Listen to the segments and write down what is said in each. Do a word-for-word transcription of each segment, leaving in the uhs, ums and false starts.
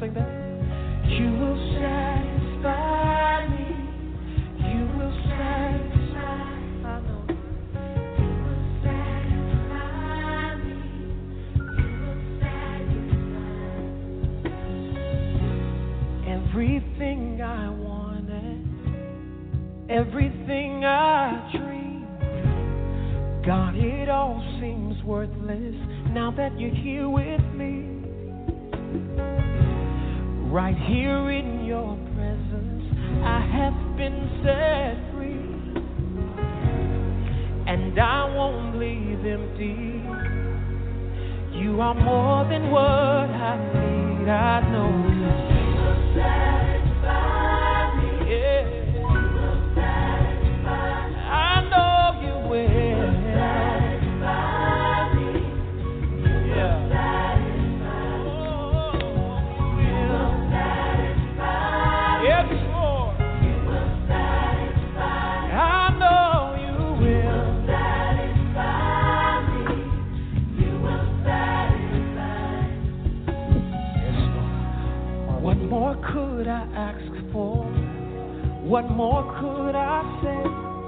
sing that? You will satisfy me. You will satisfy. I know. You will satisfy me. You will satisfy. Everything I wanted, everything I dreamed, God, it all seems worthless now that you're here with me. Right here in your presence, I have been set free, and I won't leave empty. You are more than what I need. I know you will satisfy me. Yeah. You will satisfy. I know you will. What more could I ask for? What more could I say?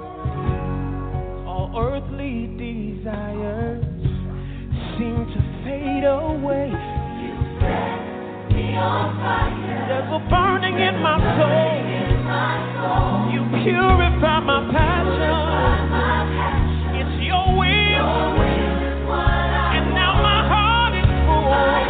All earthly desires seem to fade away. You set me on fire. There's a burning in my soul. You purify my passion. It's your will. And now my heart is full.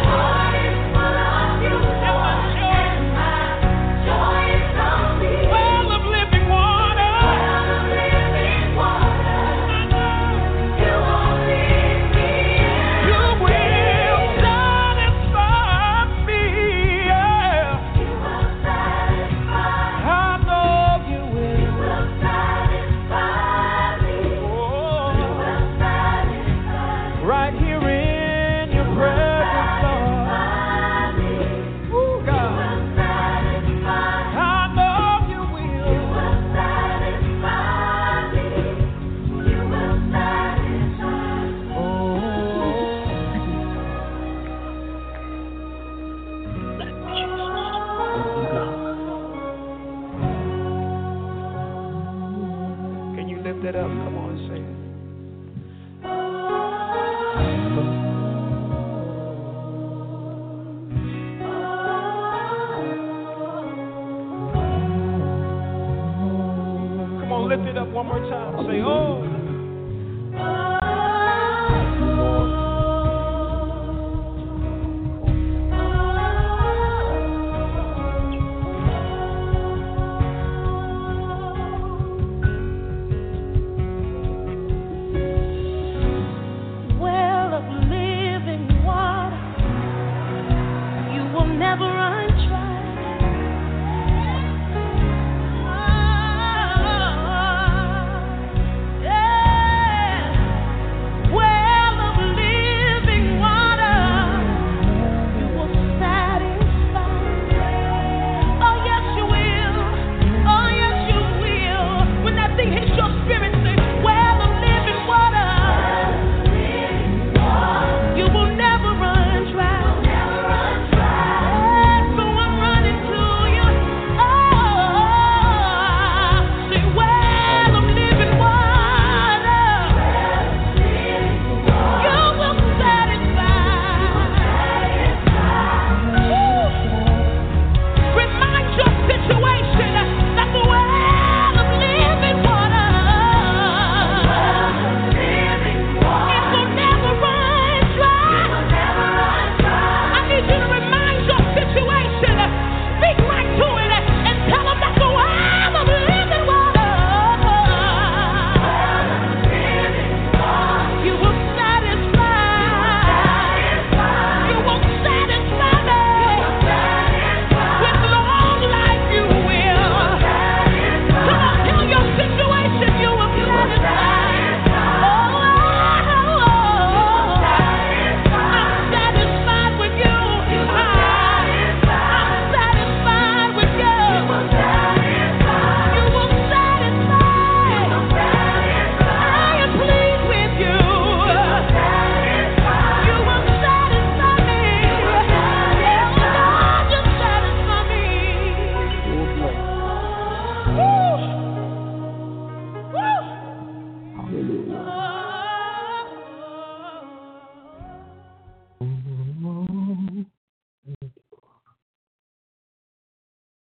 That up, come on, sing it. Come on, lift it up one more time. Say, oh.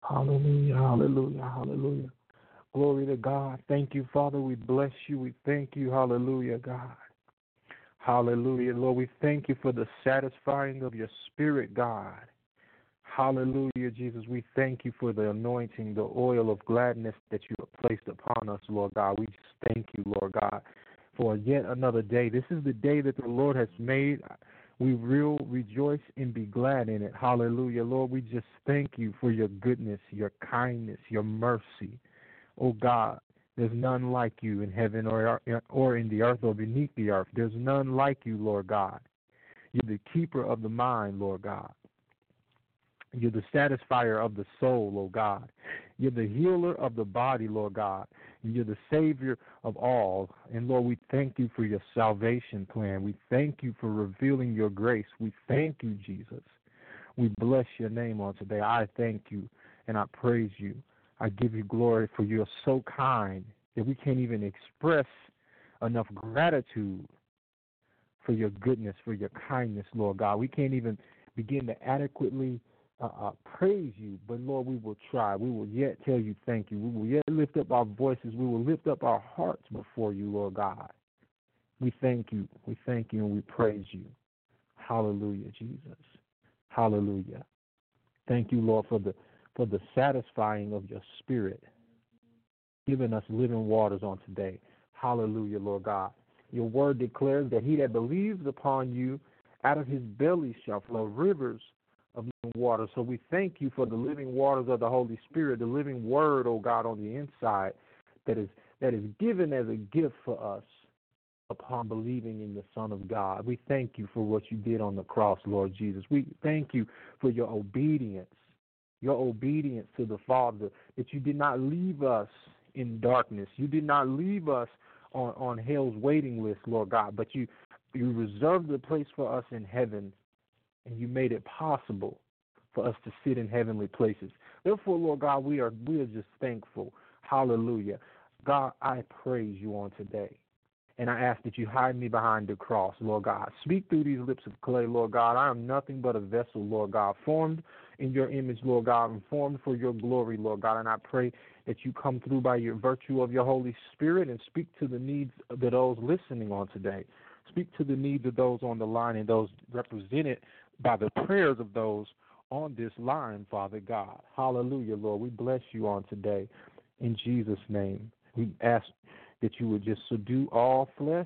Hallelujah, hallelujah, hallelujah. Glory to God. Thank you, Father. We bless you. We thank you. Hallelujah, God. Hallelujah, Lord. We thank you for the satisfying of your spirit, God. Hallelujah, Jesus. We thank you for the anointing, the oil of gladness that you have placed upon us, Lord God. We just thank you, Lord God, for yet another day. This is the day that the Lord has made. We will rejoice and be glad in it. Hallelujah, Lord. We just thank you for your goodness, your kindness, your mercy. Oh, God, there's none like you in heaven or, or in the earth or beneath the earth. There's none like you, Lord God. You're the keeper of the mind, Lord God. You're the satisfier of the soul, oh God. You're the healer of the body, Lord God. You're the Savior of all. And, Lord, we thank you for your salvation plan. We thank you for revealing your grace. We thank you, Jesus. We bless your name on today. I thank you and I praise you. I give you glory for you're so kind that we can't even express enough gratitude for your goodness, for your kindness, Lord God. We can't even begin to adequately uh, uh, praise you, but, Lord, we will try. We will yet tell you thank you. We will yet lift up our voices. We will lift up our hearts before you, Lord God. We thank you. We thank you and we praise you. Hallelujah, Jesus. Hallelujah. Thank you, Lord, for the for the satisfying of your spirit, giving us living waters on today. Hallelujah, Lord God. Your word declares that he that believes upon you, out of his belly shall flow rivers of living water. So we thank you for the living waters of the Holy Spirit, the living word, oh God, on the inside that is that is given as a gift for us upon believing in the Son of God. We thank you for what you did on the cross, Lord Jesus. We thank you for your obedience, your obedience to the Father, that you did not leave us in darkness. You did not leave us on, on hell's waiting list, Lord God, but you, you reserved the place for us in heaven, and you made it possible for us to sit in heavenly places. Therefore, Lord God, we are we are just thankful. Hallelujah. God, I praise you on today. And I ask that you hide me behind the cross, Lord God. Speak through these lips of clay, Lord God. I am nothing but a vessel, Lord God, formed in your image, Lord God, and formed for your glory, Lord God. And I pray that you come through by your virtue of your Holy Spirit and speak to the needs of those listening on today. Speak to the needs of those on the line and those represented by the prayers of those on this line, Father God. Hallelujah, Lord. We bless you on today. In Jesus' name, we ask that you would just subdue all flesh.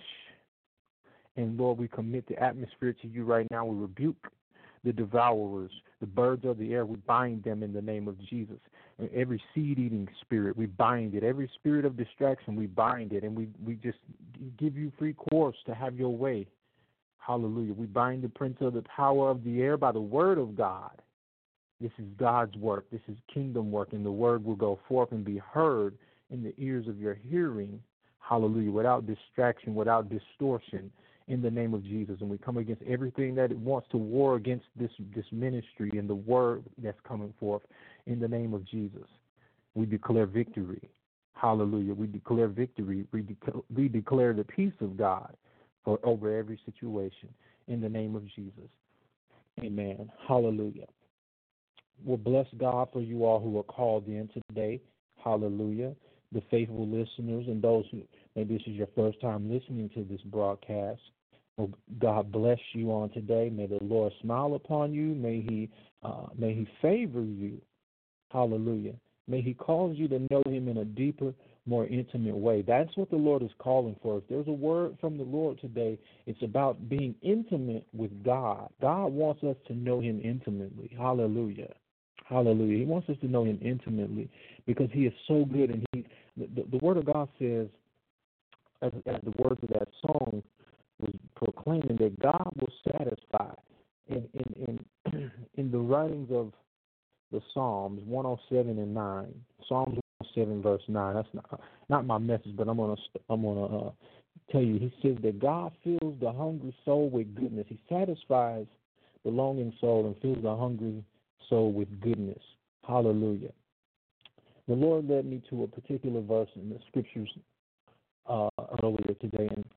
And, Lord, we commit the atmosphere to you right now. We rebuke the devourers, the birds of the air. We bind them in the name of Jesus. And every seed-eating spirit, we bind it. Every spirit of distraction, we bind it. And we, we just give you free course to have your way. Hallelujah. We bind the prince of the power of the air by the word of God. This is God's work. This is kingdom work. And the word will go forth and be heard in the ears of your hearing. Hallelujah, without distraction, without distortion, in the name of Jesus. And we come against everything that wants to war against this, this ministry and the word that's coming forth in the name of Jesus. We declare victory. Hallelujah. We declare victory. We, dec- we declare the peace of God for over every situation in the name of Jesus. Amen. Hallelujah. Well, bless God for you all who are called in today. Hallelujah. The faithful listeners and those who maybe this is your first time listening to this broadcast. Well, God bless you on today. May the Lord smile upon you. May He uh, may He favor you. Hallelujah. May He cause you to know Him in a deeper, more intimate way. That's what the Lord is calling for. If there's a word from the Lord today, it's about being intimate with God. God wants us to know Him intimately. Hallelujah. Hallelujah. He wants us to know Him intimately because He is so good. And He, the, the, the Word of God says, as, as the words of that song was proclaiming, that God will satisfy. In in in, in the writings of the Psalms one oh seven and nine, Psalms one oh seven verse nine. That's not not my message, but I'm gonna I'm gonna uh, tell you. He says that God fills the hungry soul with goodness. He satisfies the longing soul and fills the hungry soul with goodness. Hallelujah. The Lord led me to a particular verse in the scriptures uh, earlier today, and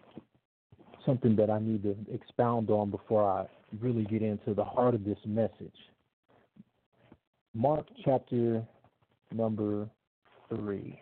something that I need to expound on before I really get into the heart of this message. Mark chapter number three.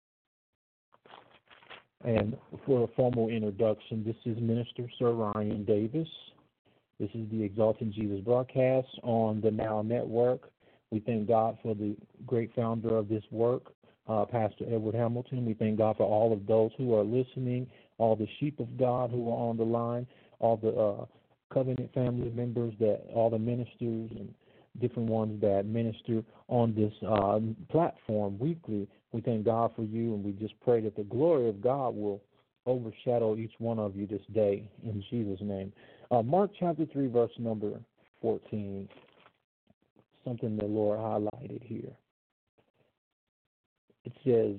And for a formal introduction, this is Minister Sir Ryan Davis. This is the Exalting Jesus broadcast on the Now Network. We thank God for the great founder of this work, uh, Pastor Edward Hamilton. We thank God for all of those who are listening, all the sheep of God who are on the line, all the uh, covenant family members, that all the ministers and different ones that minister on this uh, platform weekly. We thank God for you, and we just pray that the glory of God will overshadow each one of you this day in Jesus' name. Uh, Mark chapter three, verse number fourteen, something the Lord highlighted here. It says,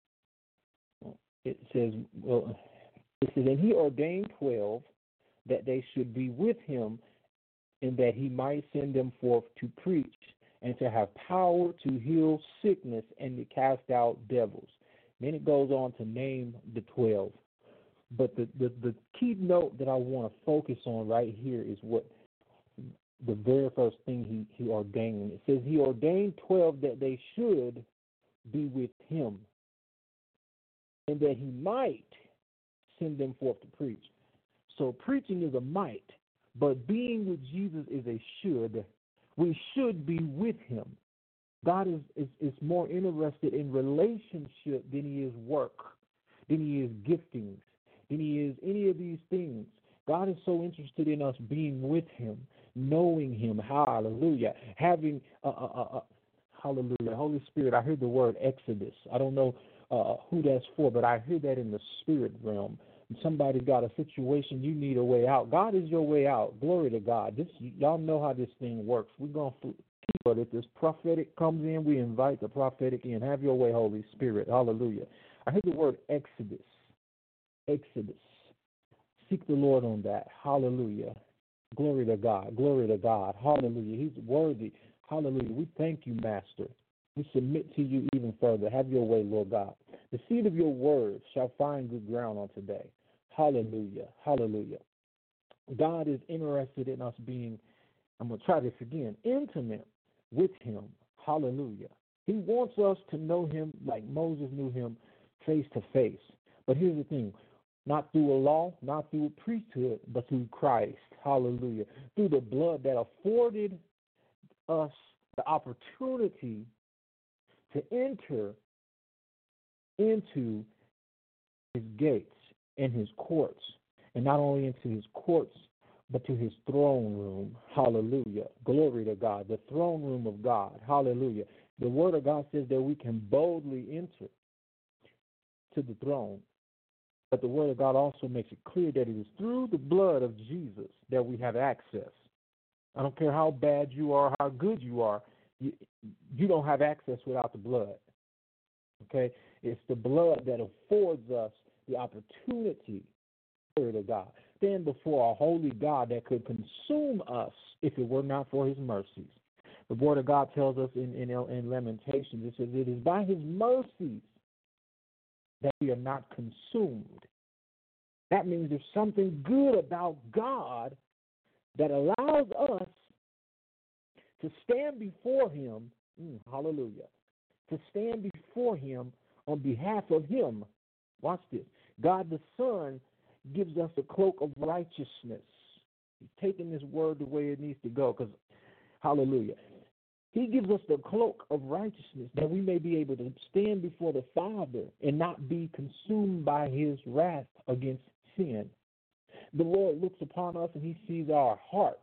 it says, well, it says, and he ordained twelve that they should be with him, and that he might send them forth to preach and to have power to heal sickness and to cast out devils. Then it goes on to name the twelve. But the, the, the key note that I want to focus on right here is what the very first thing he, he ordained. It says he ordained twelve that they should be with him, and that he might send them forth to preach. So preaching is a might, but being with Jesus is a should. We should be with him. God is, is, is more interested in relationship than he is work, than he is giftings, than he is any of these things. God is so interested in us being with him, knowing him, hallelujah, having, uh, uh, uh, hallelujah, Holy Spirit. I heard the word Exodus. I don't know uh, who that's for, but I hear that in the spirit realm. Somebody got a situation, you need a way out. God is your way out. Glory to God. This, y'all know how this thing works. We're going to keep it. If this prophetic comes in, we invite the prophetic in. Have your way, Holy Spirit. Hallelujah. I heard the word Exodus. Exodus. Seek the Lord on that. Hallelujah. Glory to God. Glory to God. Hallelujah. He's worthy. Hallelujah. We thank you, Master. We submit to you even further. Have your way, Lord God. The seed of your word shall find good ground on today. Hallelujah. Hallelujah. God is interested in us being, I'm going to try this again, intimate with him. Hallelujah. He wants us to know him like Moses knew him face to face. But here's the thing, not through a law, not through a priesthood, but through Christ. Hallelujah. Through the blood that afforded us the opportunity to enter into his gates and his courts, and not only into his courts, but to his throne room. Hallelujah. Glory to God. The throne room of God. Hallelujah. The word of God says that we can boldly enter to the throne. But the word of God also makes it clear that it is through the blood of Jesus that we have access. I don't care how bad you are, how good you are, you, you don't have access without the blood. Okay? It's the blood that affords us the opportunity, glory to God, stand before a holy God that could consume us if it were not for his mercies. The word of God tells us in, in, in Lamentations, it says, it is by his mercies that we are not consumed. That means there's something good about God that allows us to stand before him, mm, hallelujah, to stand before him on behalf of him. Watch this. God the Son gives us a cloak of righteousness. He's taking this word the way it needs to go, because, hallelujah, he gives us the cloak of righteousness that we may be able to stand before the Father and not be consumed by his wrath against sin. The Lord looks upon us and he sees our hearts.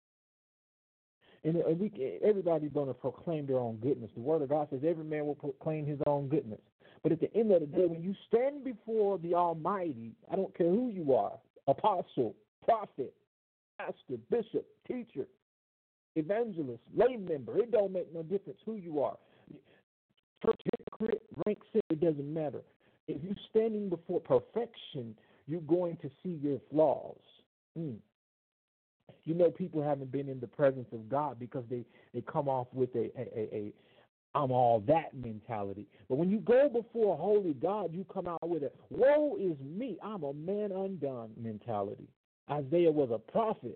And we, everybody's going to proclaim their own goodness. The word of God says every man will proclaim his own goodness. But at the end of the day, when you stand before the Almighty, I don't care who you are, apostle, prophet, pastor, bishop, teacher, evangelist, lay member, it don't make no difference who you are. Church hypocrite, rank sin, it doesn't matter. If you're standing before perfection, you're going to see your flaws. Mm. You know, people haven't been in the presence of God because they, they come off with a, a, a, a I'm all that mentality. But when you go before a holy God, you come out with a woe is me, I'm a man undone mentality. Isaiah was a prophet,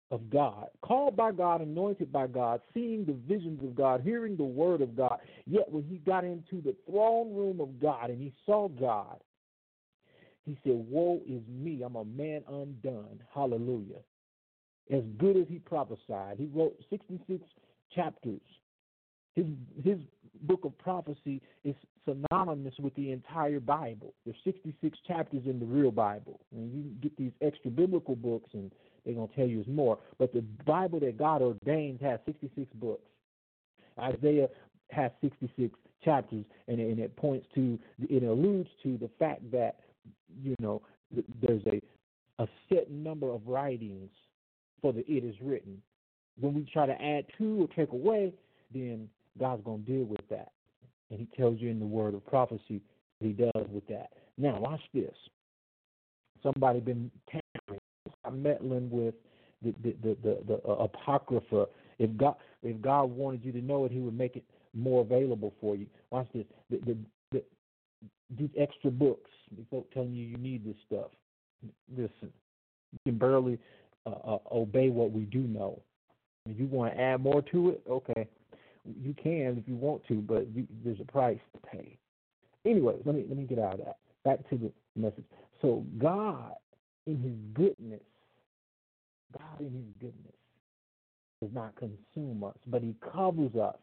of God, called by God, anointed by God, seeing the visions of God, hearing the word of God. Yet when he got into the throne room of God and he saw God, he said, woe is me, I'm a man undone. Hallelujah. As good as he prophesied. He wrote sixty-six chapters. His his book of prophecy is synonymous with the entire Bible. There's sixty-six chapters in the real Bible. And you get these extra biblical books, and they're going to tell you it's more. But the Bible that God ordains has sixty-six books. Isaiah has sixty-six chapters, and, and it points to, it alludes to the fact that, you know, there's a, a set number of writings for the it is written. When we try to add to or take away, then God's going to deal with that. And he tells you in the word of prophecy what he does with that. Now, watch this. Somebody been tampering, meddling with the the, the, the, the uh, Apocrypha. If God if God wanted you to know it, he would make it more available for you. Watch this. The, the, the, these extra books, these folks telling you you need this stuff. Listen, you can barely uh, uh, obey what we do know. If you want to add more to it, okay, you can if you want to, but you, there's a price to pay. Anyway, let me let me get out of that. Back to the message. So God, in his goodness, God in his goodness does not consume us, but he covers us.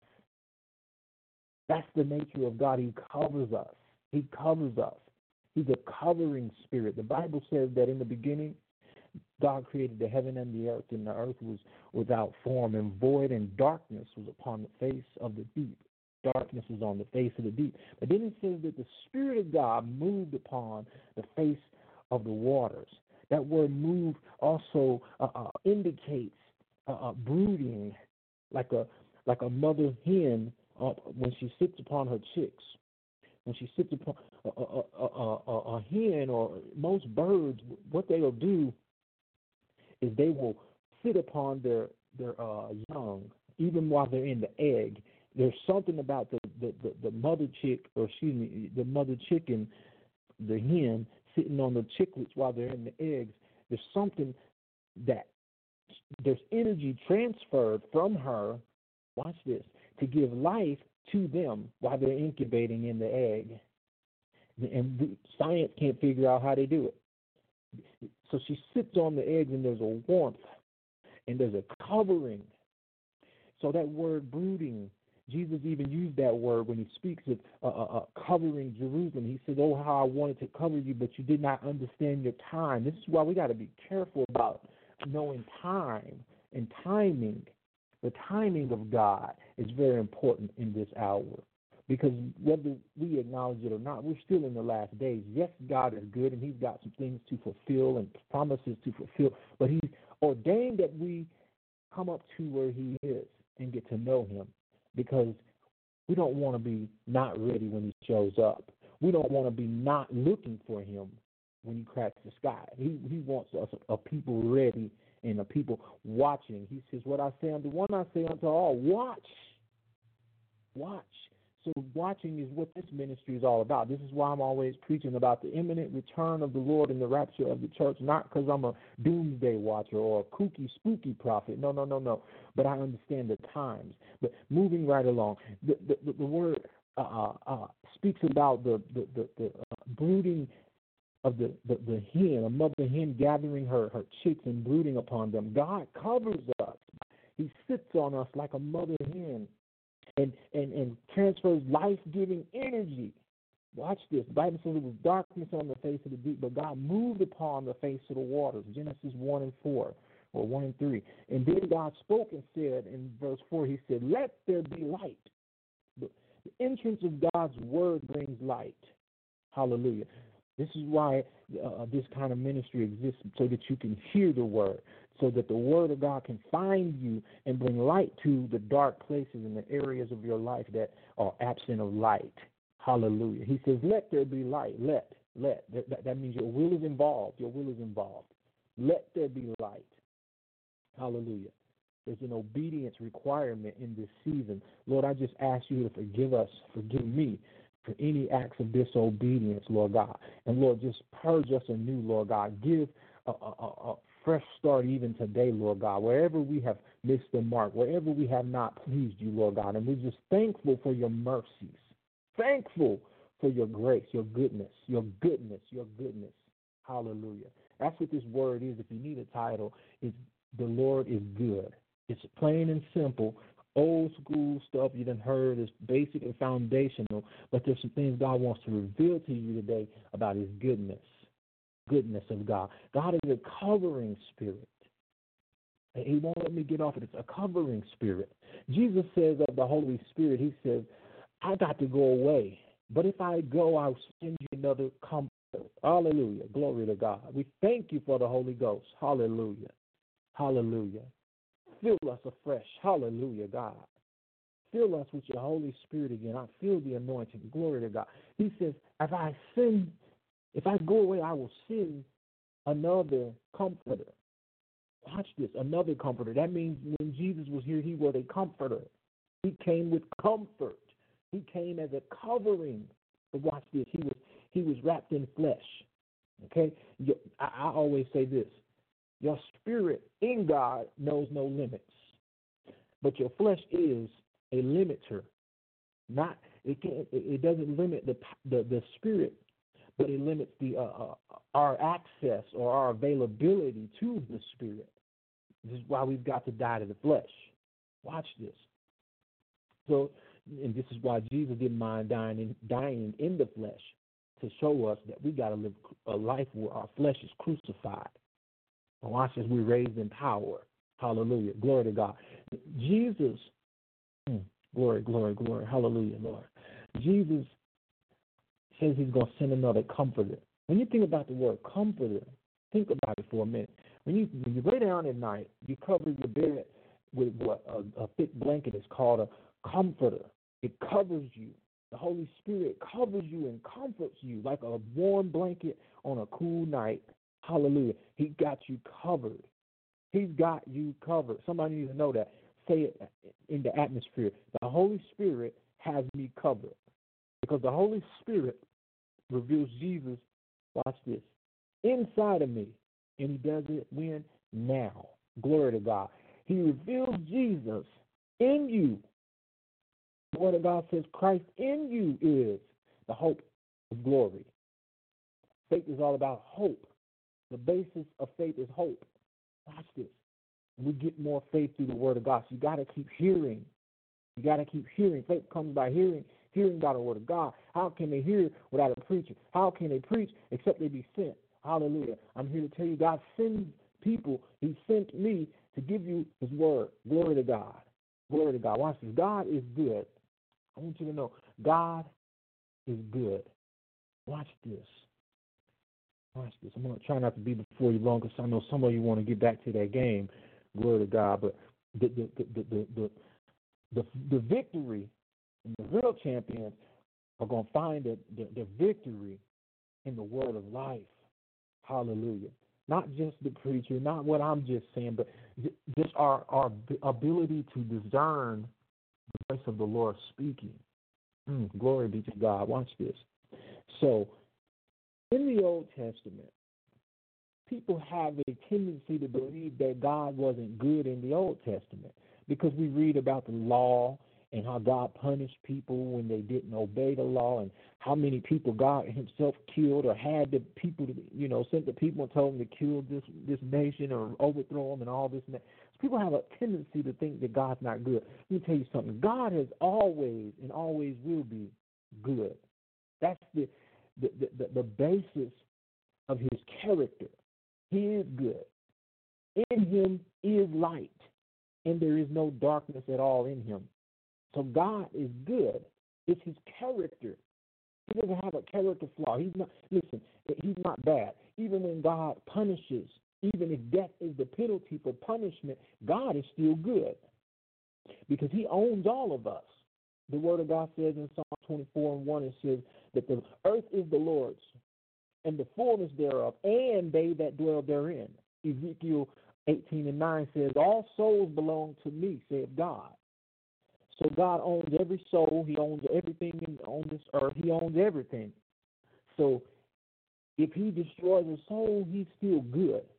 That's the nature of God. He covers us. He covers us. He's a covering spirit. The Bible says that in the beginning, God created the heaven and the earth, and the earth was without form and void, and darkness was upon the face of the deep. Darkness was on the face of the deep. But then it says that the Spirit of God moved upon the face of the waters. That word move also uh, uh, indicates uh, uh, brooding, like a like a mother hen uh, when she sits upon her chicks. When she sits upon a, a, a, a, a hen, or most birds, what they will do is they will sit upon their their uh, young, even while they're in the egg. There's something about the, the, the, the mother chick, or excuse me, the mother chicken, the hen, sitting on the chicklets while they're in the eggs. There's something that there's energy transferred from her, watch this, to give life to them while they're incubating in the egg. And science can't figure out how they do it. So she sits on the eggs, and there's a warmth, and there's a covering. So that word brooding, Jesus even used that word when he speaks of uh, uh, covering Jerusalem. He said, oh, how I wanted to cover you, but you did not understand your time. This is why we got to be careful about knowing time and timing. The timing of God is very important in this hour, because whether we acknowledge it or not, we're still in the last days. Yes, God is good, and he's got some things to fulfill and promises to fulfill, but he's ordained that we come up to where he is and get to know him, because we don't want to be not ready when he shows up. We don't want to be not looking for him when he cracks the sky. He he wants us, a people ready and a people watching. He says, what I say unto one, I say unto all. Watch. Watch. So watching is what this ministry is all about. This is why I'm always preaching about the imminent return of the Lord and the rapture of the church, not because I'm a doomsday watcher or a kooky, spooky prophet. No, no, no, no. But I understand the times. But moving right along, the the, the, the word uh, uh, speaks about the, the, the, the uh, brooding of the, the, the hen, a mother hen gathering her, her chicks and brooding upon them. God covers us. He sits on us like a mother hen. And, and, and transfers life-giving energy. Watch this. The Bible says it was darkness on the face of the deep, but God moved upon the face of the waters. Genesis one and four, or one and three. And then God spoke and said, in verse four, he said, let there be light. The entrance of God's word brings light. Hallelujah. This is why uh, this kind of ministry exists, so that you can hear the word, so that the word of God can find you and bring light to the dark places and the areas of your life that are absent of light. Hallelujah. He says, let there be light. Let, let. That, that means your will is involved. Your will is involved. Let there be light. Hallelujah. There's an obedience requirement in this season. Lord, I just ask you to forgive us, forgive me, for any acts of disobedience, Lord God. And, Lord, just purge us anew, Lord God. Give a, a, a fresh start even today, Lord God, wherever we have missed the mark, wherever we have not pleased you, Lord God. And we're just thankful for your mercies, thankful for your grace, your goodness, your goodness, your goodness. Hallelujah. That's what this word is. If you need a title, it's the Lord is good. It's plain and simple. Old school stuff you done heard is basic and foundational, but there's some things God wants to reveal to you today about his goodness, goodness of God. God is a covering spirit. He won't let me get off it. It's a covering spirit. Jesus says of the Holy Spirit, he says, I got to go away, but if I go, I'll send you another comforter. Hallelujah. Glory to God. We thank you for the Holy Ghost. Hallelujah. Hallelujah. Fill us afresh. Hallelujah, God. Fill us with your Holy Spirit again. I feel the anointing. Glory to God. He says, if I send, if I go away, I will send another comforter. Watch this, another comforter. That means when Jesus was here, he was a comforter. He came with comfort. He came as a covering. But watch this, he was he was wrapped in flesh. Okay? I, I always say this. Your spirit in God knows no limits, but your flesh is a limiter. Not it can it doesn't limit the the, the spirit, but it limits the uh, uh, our access or our availability to the spirit. This is why we've got to die to the flesh. Watch this. So, and this is why Jesus didn't mind dying in, dying in the flesh, to show us that we got to live a life where our flesh is crucified. Watch as we're raised in power. Hallelujah. Glory to God. Jesus, glory, glory, glory. Hallelujah, Lord. Jesus says he's going to send another comforter. When you think about the word comforter, think about it for a minute. When you, when you lay down at night, you cover your bed with what a, a thick blanket is called a comforter. It covers you. The Holy Spirit covers you and comforts you like a warm blanket on a cool night. Hallelujah. He got you covered. He's got you covered. Somebody needs to know that. Say it in the atmosphere. The Holy Spirit has me covered. Because the Holy Spirit reveals Jesus, watch this, inside of me. And he does it when? Now. Glory to God. He reveals Jesus in you. The Word of God says Christ in you is the hope of glory. Faith is all about hope. The basis of faith is hope. Watch this. We get more faith through the Word of God. So you got to keep hearing. You got to keep hearing. Faith comes by hearing, hearing by the Word of God. How can they hear without a preacher? How can they preach except they be sent? Hallelujah. I'm here to tell you, God sends people. He sent me to give you his word. Glory to God. Glory to God. Watch this. God is good. I want you to know, God is good. Watch this. Watch this. I'm going to try not to be before you long because I know some of you want to get back to that game. Glory to God. But the the the the the, the, the victory and the real champions are going to find the, the, the victory in the word of life. Hallelujah. Not just the preacher, not what I'm just saying, but just our, our ability to discern the voice of the Lord speaking. Mm, glory be to God. Watch this. So, in the Old Testament, people have a tendency to believe that God wasn't good in the Old Testament because we read about the law and how God punished people when they didn't obey the law, and how many people God himself killed or had the people, to, you know, sent the people and told them to kill this this nation or overthrow them and all this and that. So people have a tendency to think that God's not good. Let me tell you something. God has always and always will be good. That's the the, the, the basis of his character. He is good. In him is light, and there is no darkness at all in him. So God is good. It's his character. He doesn't have a character flaw. He's not, listen, he's not bad. Even when God punishes, even if death is the penalty for punishment, God is still good because he owns all of us. The word of God says in Psalm twenty-four and one, it says that the earth is the Lord's and the fullness thereof, and they that dwell therein. Ezekiel eighteen and nine says, all souls belong to me, saith God. So God owns every soul. He owns everything in, on this earth. He owns everything. So if he destroys a soul, he's still good.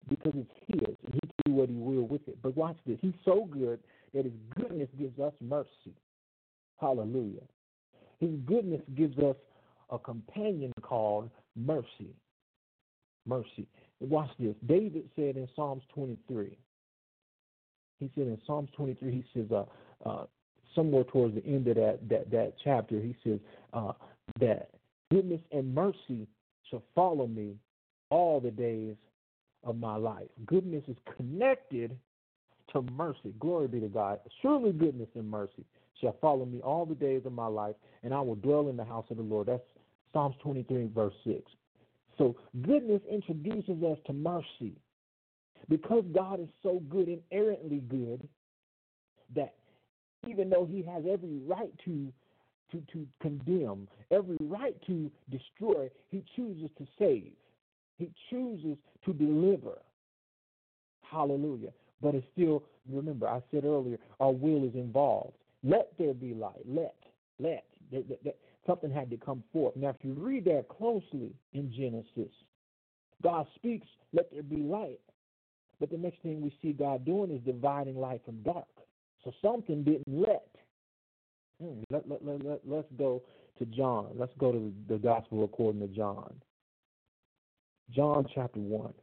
because it's his, and he can do what he will with it. But watch this. He's so good that his goodness gives us mercy. Hallelujah. His goodness gives us a companion called mercy. Mercy. Watch this. David said in Psalms twenty-three, he said in Psalms twenty-three, he says, uh, uh, somewhere towards the end of that, that, that chapter, he says uh, that goodness and mercy shall follow me all the days of my life. Goodness is connected to mercy. Glory be to God. Surely goodness and mercy shall follow me all the days of my life, and I will dwell in the house of the Lord. That's Psalms twenty-three, verse six. So goodness introduces us to mercy. Because God is so good, inerrantly good, that even though he has every right to, to, to condemn, every right to destroy, he chooses to save. He chooses to deliver. Hallelujah. But it's still, remember, I said earlier, our will is involved. Let there be light. Let, let. That, that, that. Something had to come forth. Now, if you read that closely in Genesis, God speaks, let there be light. But the next thing we see God doing is dividing light from dark. So something didn't let. Hmm, let, let, let, let, let's go to John. Let's go to the gospel according to John. John chapter one.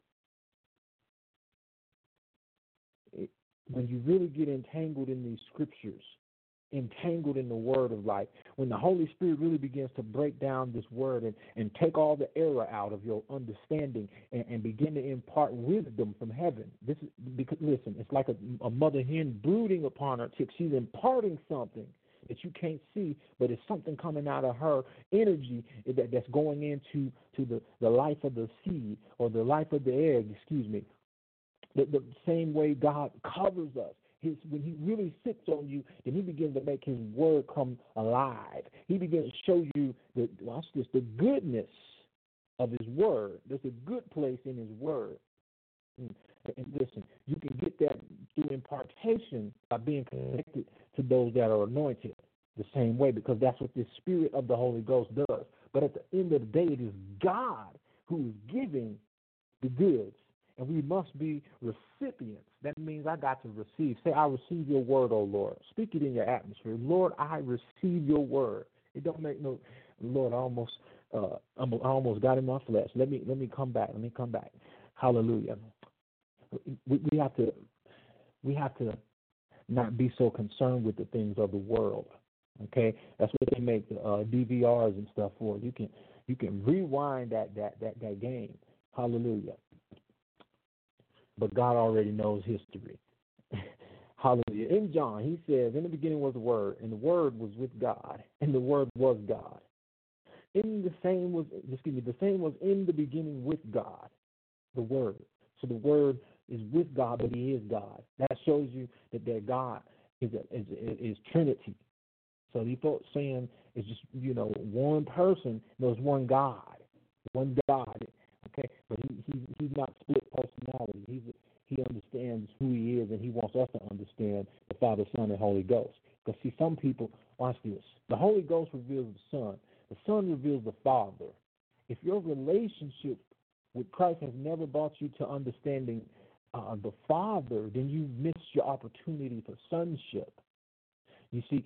It, when you really get entangled in these scriptures, entangled in the word of life, when the Holy Spirit really begins to break down this word and, and take all the error out of your understanding and, and begin to impart wisdom from heaven. This is because, listen, it's like a, a mother hen brooding upon her chick. She's imparting something that you can't see, but it's something coming out of her energy that, that's going into to the, the life of the seed or the life of the egg, excuse me. The, the same way God covers us. His, when he really sits on you, then he begins to make his word come alive. He begins to show you, the, watch this, the goodness of his word. There's a good place in his word. And, and listen, you can get that through impartation by being connected to those that are anointed the same way, because that's what the Spirit of the Holy Ghost does. But at the end of the day, it is God who is giving the goods. And we must be recipients. That means I got to receive. Say, I receive your word, oh Lord. Speak it in your atmosphere. Lord, I receive your word. It don't make no, Lord, I almost, uh, I almost got in my flesh. Let me, let me come back. Let me come back. Hallelujah. We, we have to, we have to not be so concerned with the things of the world. Okay, that's what they make the uh, D V Rs and stuff for. You can, you can rewind that, that, that, that game. Hallelujah. But God already knows history. Hallelujah. In John, he says, in the beginning was the Word, and the Word was with God, and the Word was God. In the same was, excuse me, the same was in the beginning with God, the Word. So the Word is with God, but he is God. That shows you that that God is, a, is, is Trinity. So these folks saying it's just, you know, one person, there's one God, one God. Okay, but he, he he's not split personality. He's he understands who he is, and he wants us to understand the Father, Son, and Holy Ghost. Because see, some people, watch this. The Holy Ghost reveals the Son. The Son reveals the Father. If your relationship with Christ has never brought you to understanding uh, the Father, then you've missed your opportunity for sonship. You see,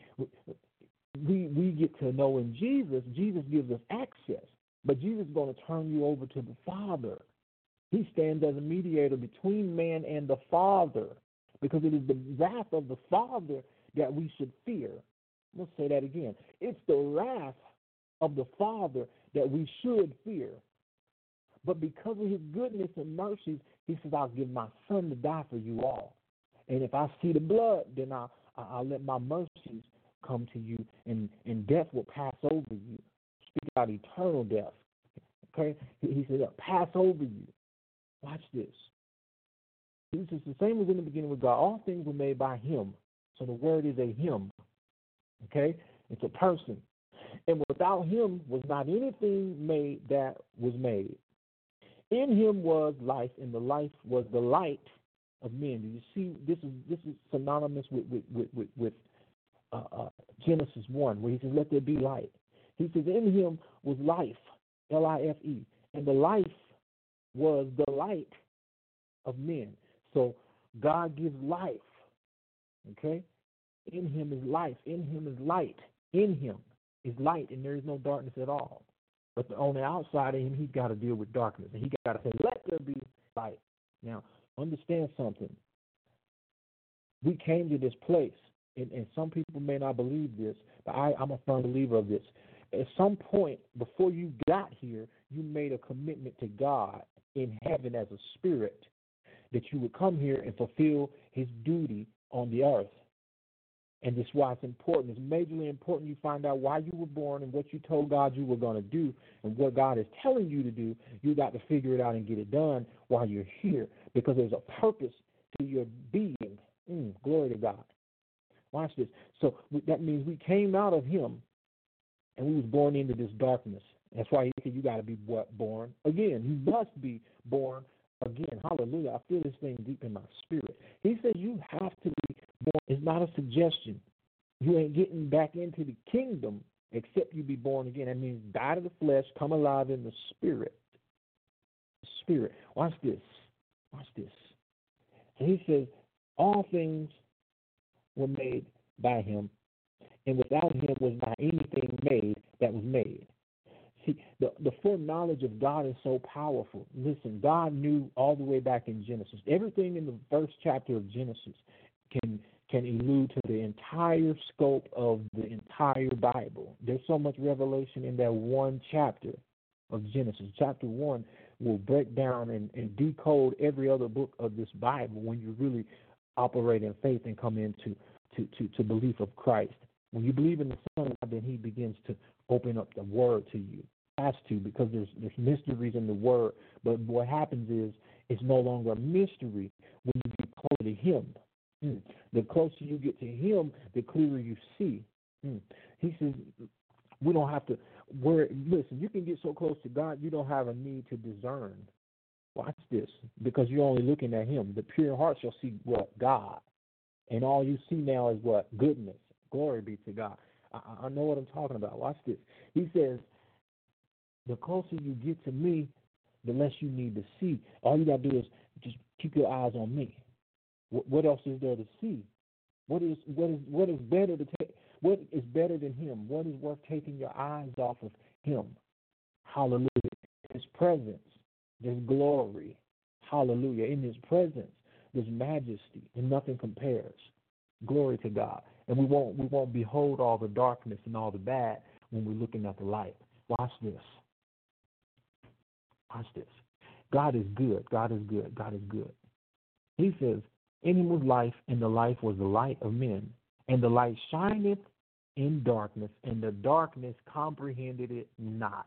we we get to know in Jesus. Jesus gives us access. But Jesus is going to turn you over to the Father. He stands as a mediator between man and the Father, because it is the wrath of the Father that we should fear. Let's say that again. It's the wrath of the Father that we should fear. But because of his goodness and mercies, he says, I'll give my son to die for you all. And if I see the blood, then I'll, I'll let my mercies come to you, and, and death will pass over you. Speak about eternal death. Okay? He said, pass over you. Watch this. This is the same as in the beginning with God. All things were made by him. So the word is a him. Okay? It's a person. And without him was not anything made that was made. In him was life, and the life was the light of men. Do you see? This is this is synonymous with with with, with, with uh, uh, Genesis one, where he says, let there be light. He says, in him was life, L I F E, and the life was the light of men. So God gives life. Okay? In him is life. In him is light. In him is light, and there is no darkness at all. But the, on the outside of him, he's got to deal with darkness. And he got to say, let there be light. Now, understand something. We came to this place, and, and some people may not believe this, but I, I'm a firm believer of this. At some point before you got here, you made a commitment to God in heaven as a spirit that you would come here and fulfill his duty on the earth. And this is why it's important. It's majorly important you find out why you were born and what you told God you were going to do and what God is telling you to do. You got to figure it out and get it done while you're here, because there's a purpose to your being. Mm, glory to God. Watch this. So that means we came out of him and we was born into this darkness. That's why he said you got to be what? Born again. You must be born again. Hallelujah. I feel this thing deep in my spirit. He says you have to be born. It's not a suggestion. You ain't getting back into the kingdom except you be born again. That means die to the flesh, come alive in the spirit. Spirit. Watch this. Watch this. And he says all things were made by him, and without him was not anything made that was made. See, the, the foreknowledge of God is so powerful. Listen, God knew all the way back in Genesis. Everything in the first chapter of Genesis can can allude to the entire scope of the entire Bible. There's so much revelation in that one chapter of Genesis. Chapter one will break down and, and decode every other book of this Bible when you really operate in faith and come into to, to, to belief of Christ. When you believe in the Son, then he begins to open up the Word to you. Has to, because there's there's mysteries in the Word. But what happens is it's no longer a mystery when you get closer to him. Mm. The closer you get to him, the clearer you see. Mm. He says we don't have to worry. Listen, you can get so close to God, you don't have a need to discern. Watch this, because you're only looking at him. The pure heart shall see what? God. And all you see now is what? Goodness. Glory be to God. I, I know what I'm talking about. Watch this. He says, the closer you get to me, the less you need to see. All you got to do is just keep your eyes on me. What, what else is there to see? What is what is what is better to take? What is better than him? What is worth taking your eyes off of him? Hallelujah. His presence, there's glory. Hallelujah. In his presence, there's majesty, and nothing compares. Glory to God. And we won't we won't behold all the darkness and all the bad when we're looking at the light. Watch this. Watch this. God is good. God is good. God is good. He says, in him was life, and the life was the light of men. And the light shineth in darkness, and the darkness comprehended it not.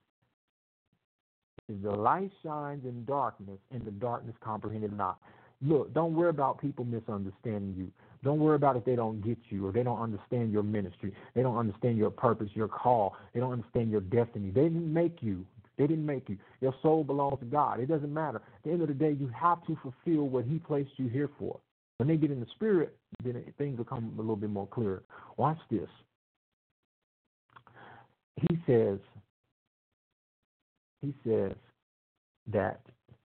The light shines in darkness, and the darkness comprehended it not. Look, don't worry about people misunderstanding you. Don't worry about if they don't get you or they don't understand your ministry. They don't understand your purpose, your call. They don't understand your destiny. They didn't make you. They didn't make you. Your soul belongs to God. It doesn't matter. At the end of the day, you have to fulfill what he placed you here for. When they get in the spirit, then things become a little bit more clear. Watch this. He says, he says that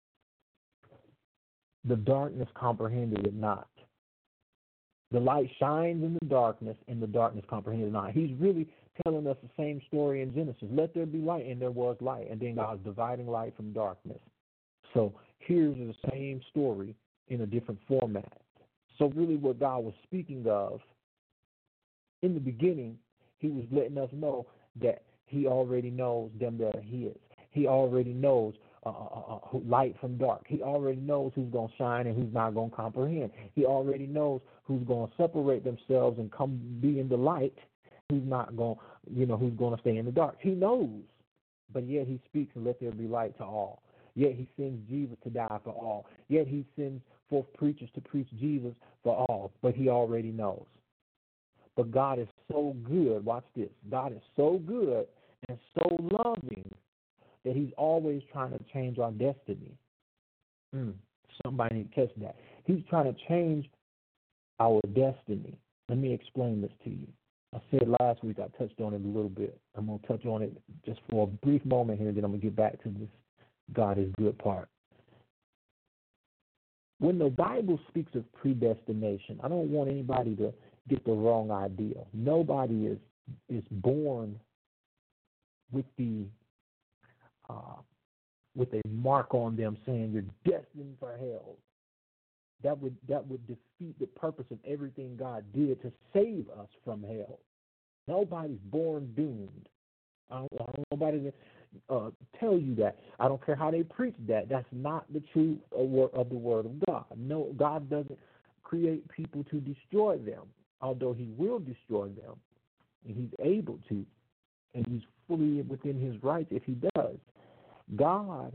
the darkness comprehended it not. The light shines in the darkness, and the darkness comprehended it not. He's really telling us the same story in Genesis. Let there be light, and there was light. And then God's dividing light from darkness. So here's the same story in a different format. So really what God was speaking of, in the beginning, he was letting us know that he already knows them that are his. He already knows uh, uh, uh, light from dark. He already knows who's going to shine and who's not going to comprehend. He already knows who's going to separate themselves and come be in the light, who's not going, you know, who's going to stay in the dark. He knows, but yet he speaks and let there be light to all. Yet he sends Jesus to die for all. Yet he sends forth preachers to preach Jesus for all, but he already knows. But God is so good, watch this, God is so good and so loving that he's always trying to change our destiny. Mm, somebody need to catch that. He's trying to change our destiny. Let me explain this to you. I said last week, I touched on it a little bit. I'm going to touch on it just for a brief moment here, then I'm going to get back to this God is good part. When the Bible speaks of predestination, I don't want anybody to get the wrong idea. Nobody is is born with the uh, with a mark on them saying you're destined for hell. That would that would defeat the purpose of everything God did to save us from hell. Nobody's born doomed. I don't, I don't want nobody to uh, tell you that. I don't care how they preach that. That's not the truth of the Word of God. No, God doesn't create people to destroy them, although He will destroy them, and He's able to, and He's fully within His rights if He does. God,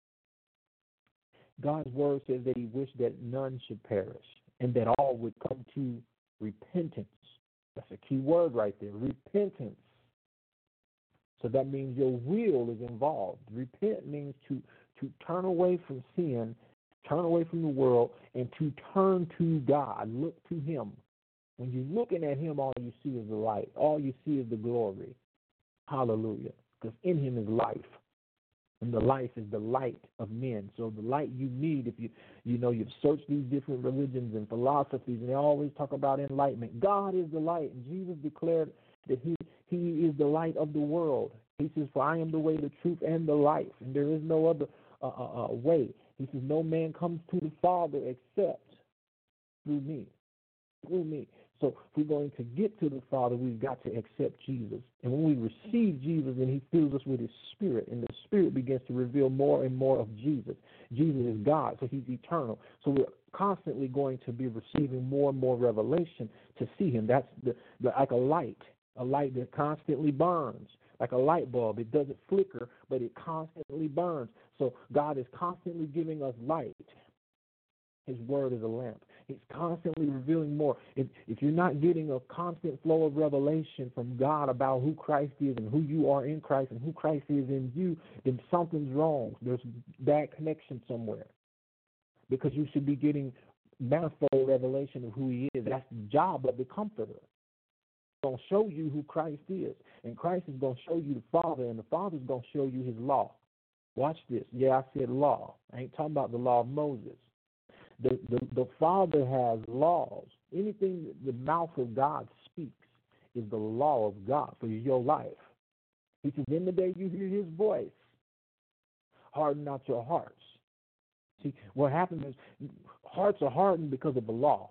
God's Word says that He wished that none should perish, and that all would come to repentance. That's a key word right there, repentance. So that means your will is involved. Repent means to, to turn away from sin, turn away from the world, and to turn to God. Look to Him. When you're looking at Him, all you see is the light. All you see is the glory. Hallelujah. Because in Him is life. And the life is the light of men. So the light you need, if you you know you've searched these different religions and philosophies, and they always talk about enlightenment. God is the light, and Jesus declared that He He is the light of the world. He says, "For I am the way, the truth, and the life, and there is no other uh, uh, uh, way." He says, "No man comes to the Father except through me, through me." So if we're going to get to the Father, we've got to accept Jesus. And when we receive Jesus, and He fills us with His Spirit, and the Spirit begins to reveal more and more of Jesus. Jesus is God, so He's eternal. So we're constantly going to be receiving more and more revelation to see Him. That's the, the like a light, a light that constantly burns, like a light bulb. It doesn't flicker, but it constantly burns. So God is constantly giving us light. His word is a lamp. He's constantly revealing more. If, if you're not getting a constant flow of revelation from God about who Christ is and who you are in Christ and who Christ is in you, then something's wrong. There's bad connection somewhere. Because you should be getting manifold revelation of who He is. That's the job of the Comforter. He's going to show you who Christ is. And Christ is going to show you the Father, and the Father's going to show you His law. Watch this. Yeah, I said law. I ain't talking about the law of Moses. The, the, the Father has laws. Anything that the mouth of God speaks is the law of God for your life. He says, in the day you hear His voice, harden not your hearts. See, what happens is hearts are hardened because of the law.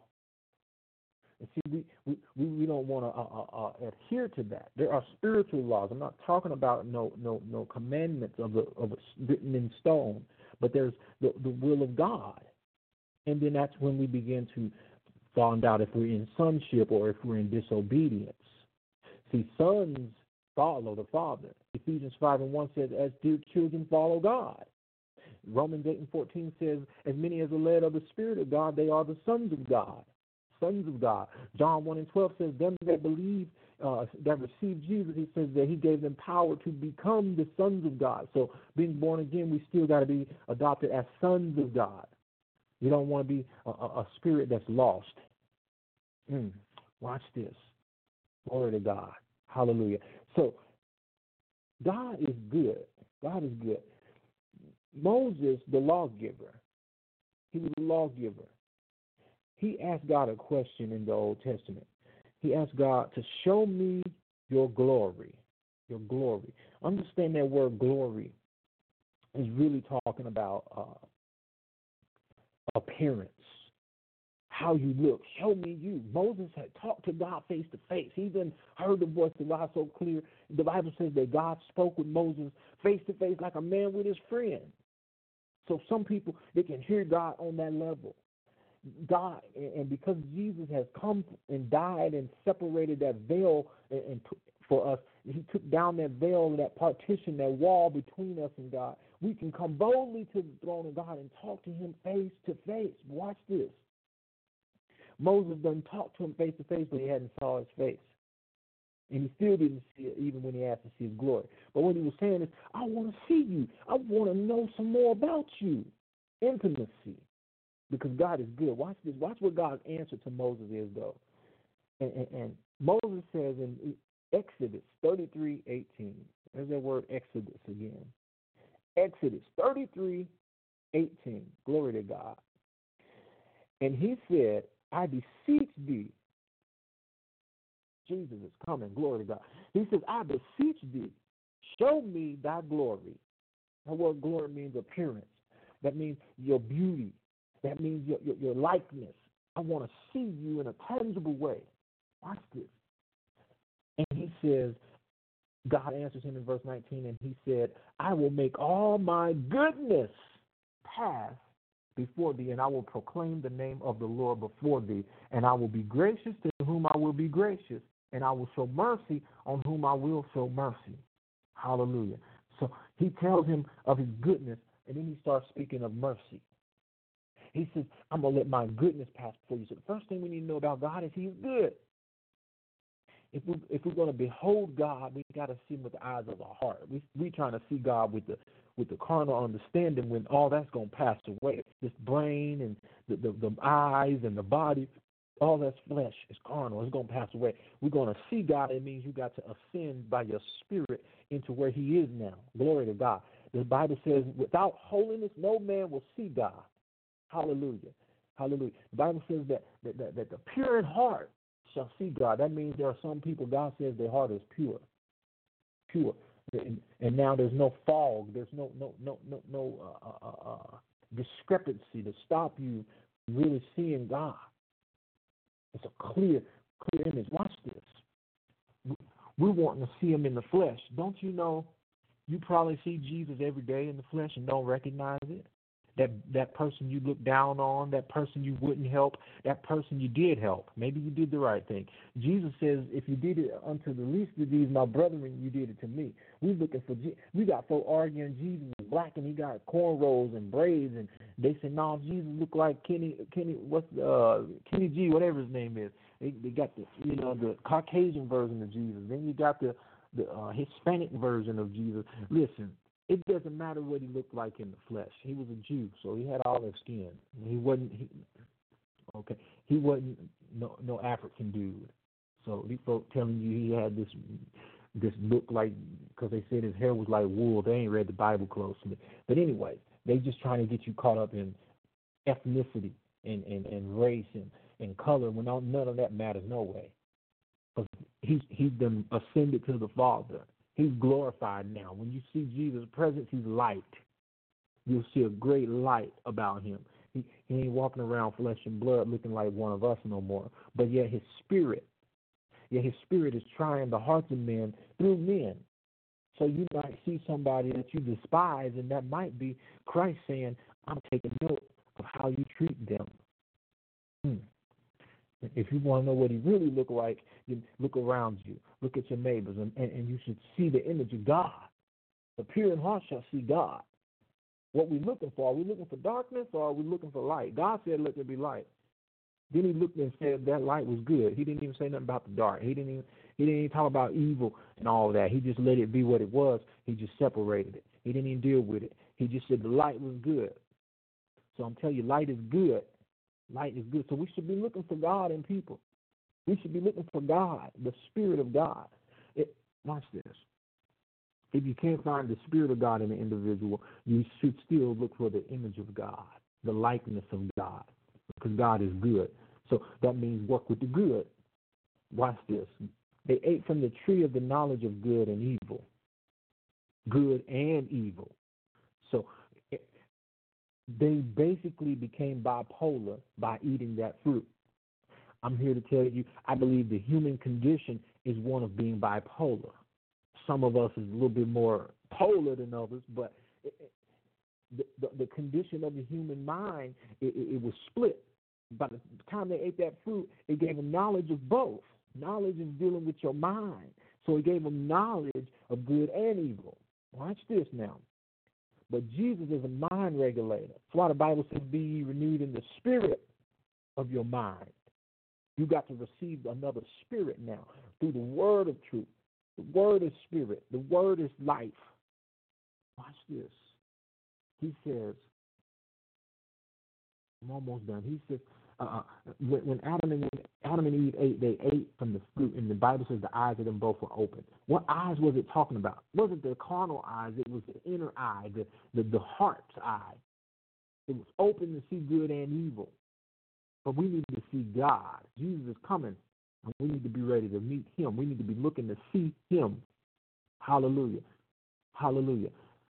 And see, we, we, we, we don't want to uh, uh, uh, adhere to that. There are spiritual laws. I'm not talking about no no no commandments of a, of a written in stone, but there's the, the will of God. And then that's when we begin to find out if we're in sonship or if we're in disobedience. See, sons follow the Father. Ephesians five and one says, as dear children follow God. Romans eight and fourteen says, as many as are led of the Spirit of God, they are the sons of God. Sons of God. John one and twelve says, them that believe, uh, that receive Jesus, He says that He gave them power to become the sons of God. So being born again, we still got to be adopted as sons of God. You don't want to be a, a, a spirit that's lost. Mm, watch this. Glory to God. Hallelujah. So, God is good. God is good. Moses, the lawgiver, he was a lawgiver. He asked God a question in the Old Testament. He asked God to show me your glory. Your glory. Understand that word glory is really talking about uh, appearance, how you look. Show me you. Moses had talked to God face to face. He even heard the voice of God so clear. The Bible says that God spoke with Moses face to face like a man with his friend. So some people, they can hear God on that level. God, and because Jesus has come and died and separated that veil and, and for us, He took down that veil, that partition, that wall between us and God. We can come boldly to the throne of God and talk to Him face to face. Watch this. Moses done talked to Him face to face, but he hadn't saw His face. And he still didn't see it, even when he asked to see His glory. But what he was saying is, I want to see you. I want to know some more about you. Intimacy. Because God is good. Watch this. Watch what God's answer to Moses is, though. And, and, and Moses says in Exodus thirty-three eighteen. There's that word Exodus again. Exodus thirty-three eighteen. Glory to God. And he said, I beseech thee. Jesus is coming, glory to God. He says, I beseech thee, show me thy glory. That word glory means appearance. That means your beauty. That means your, your, your likeness. I want to see you in a tangible way. Watch this. And he says, God answers him in verse nineteen, and he said, I will make all my goodness pass before thee, and I will proclaim the name of the Lord before thee, and I will be gracious to whom I will be gracious, and I will show mercy on whom I will show mercy. Hallelujah. So he tells him of his goodness, and then he starts speaking of mercy. He says, I'm going to let my goodness pass before you. So the first thing we need to know about God is he's good. If, we, if we're going to behold God, we got to see him with the eyes of our heart. We we trying to see God with the with the carnal understanding when all that's going to pass away. This brain and the, the, the eyes and the body, all that's flesh is carnal. It's going to pass away. We're going to see God. It means you got to ascend by your spirit into where he is now. Glory to God. The Bible says, without holiness, no man will see God. Hallelujah. Hallelujah. The Bible says that, that, that, that the pure in heart shall see God. That means there are some people, God says their heart is pure. Pure. And, and now there's no fog. There's no no no no no uh, uh, uh, discrepancy to stop you really seeing God. It's a clear, clear image. Watch this. We're wanting to see him in the flesh. Don't you know you probably see Jesus every day in the flesh and don't recognize it? That that person you look down on, that person you wouldn't help, that person you did help. Maybe you did the right thing. Jesus says, if you did it unto the least of these, my brethren, you did it to me. We looking for, we got folk arguing Jesus is black and he got cornrows and braids, and they say, no, Jesus look like Kenny, Kenny, what's uh, Kenny G, whatever his name is. They, they got the, you know, the Caucasian version of Jesus. Then you got the the uh, Hispanic version of Jesus. Listen. It doesn't matter what he looked like in the flesh. He was a Jew, so he had olive skin. He wasn't. He, okay, he wasn't no no African dude. So these folks telling you he had this this look like, because they said his hair was like wool. They ain't read the Bible closely. But anyway, they just trying to get you caught up in ethnicity and and, and race and, and color when all, none of that matters. No way. Because he's he's been ascended to the Father. He's glorified now. When you see Jesus' presence, he's light. You'll see a great light about him. He, he ain't walking around flesh and blood looking like one of us no more. But yet his spirit, yet his spirit is trying the hearts of men through men. So you might see somebody that you despise, and that might be Christ saying, I'm taking note of how you treat them. Hmm. If you want to know what he really look like, you look around you. Look at your neighbors, and, and, and you should see the image of God. The pure in heart shall see God. What we looking for? Are we looking for darkness, or are we looking for light? God said, let there be light. Then he looked and said that light was good. He didn't even say nothing about the dark. He didn't even, he didn't even talk about evil and all that. He just let it be what it was. He just separated it. He didn't even deal with it. He just said the light was good. So I'm telling you, light is good. Light is good. So we should be looking for God in people. We should be looking for God, the Spirit of God. It, watch this. If you can't find the Spirit of God in an individual, you should still look for the image of God, the likeness of God, because God is good. So that means work with the good. Watch this. They ate from the tree of the knowledge of good and evil. Good and evil. So they basically became bipolar by eating that fruit. I'm here to tell you, I believe the human condition is one of being bipolar. Some of us is a little bit more polar than others, but it, it, the, the, the condition of the human mind, it, it, it was split. By the time they ate that fruit, it gave them knowledge of both. Knowledge is dealing with your mind. So it gave them knowledge of good and evil. Watch this now. But Jesus is a mind regulator. That's why the Bible says, be ye renewed in the spirit of your mind. You got to receive another spirit now through the word of truth. The word is spirit. The word is life. Watch this. He says, I'm almost done. He says, uh, when, when Adam and when Adam and Eve ate, they ate from the fruit, and the Bible says the eyes of them both were open. What eyes was it talking about? It wasn't the carnal eyes. It was the inner eye, the, the, the heart's eye. It was open to see good and evil. but we need to see God. Jesus is coming, and we need to be ready to meet him. We need to be looking to see him. Hallelujah. Hallelujah.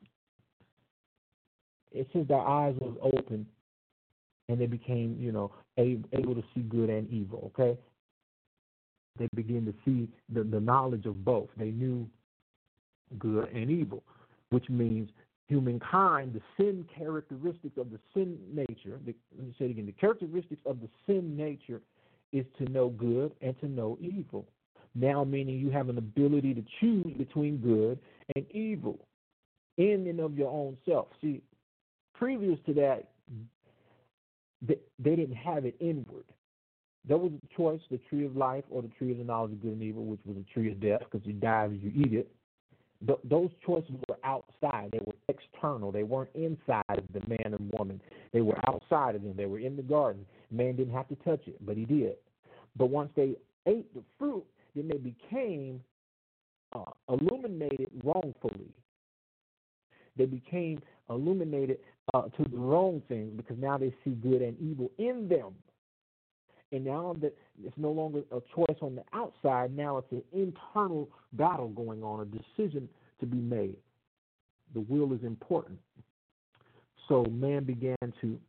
It says their eyes was open, and they became, you know, able to see good and evil, okay? They began to see the, the knowledge of both. They knew good and evil, which means humankind, the sin characteristics of the sin nature, the, let me say it again, the characteristics of the sin nature is to know good and to know evil. Now meaning you have an ability to choose between good and evil in and of your own self. See, previous to that, they, they didn't have it inward. There was a choice, the tree of life or the tree of the knowledge of good and evil, which was a tree of death because you die as you eat it. Th- those choices were outside. They were external. They weren't inside of the man and woman. They were outside of them. They were in the garden. Man didn't have to touch it, but he did. But once they ate the fruit, then they became uh, illuminated wrongfully. They became illuminated uh, to the wrong things because now they see good and evil in them. And now that it's no longer a choice on the outside, now it's an internal battle going on, a decision to be made. The will is important. So man began to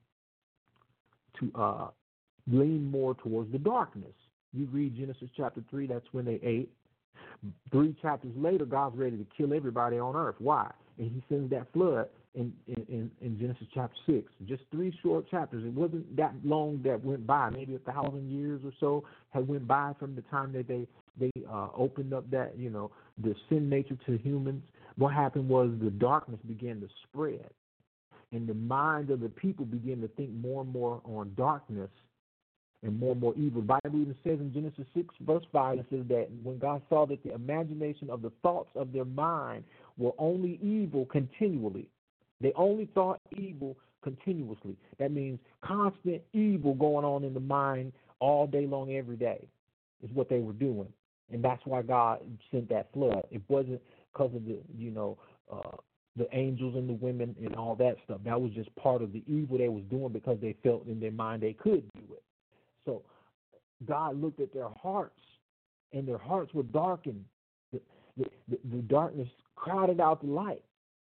to uh, lean more towards the darkness. You read Genesis chapter three, that's when they ate. Three chapters later, God's ready to kill everybody on earth. Why? And he sends that flood in, in, in Genesis chapter six. Just three short chapters. It wasn't that long that went by. Maybe a thousand years or so had went by from the time that they, they uh, opened up that, you know, the sin nature to humans. What happened was the darkness began to spread. And the mind of the people began to think more and more on darkness and more and more evil. The Bible even says in Genesis six, verse five, it says that when God saw that the imagination of the thoughts of their mind were only evil continually, they only thought evil continuously. That means constant evil going on in the mind all day long, every day is what they were doing. And that's why God sent that flood. It wasn't because of the, you know, uh, the angels and the women and all that stuff. That was just part of the evil they was doing because they felt in their mind they could do it. So God looked at their hearts, and their hearts were darkened. The, the, the, the darkness crowded out the light.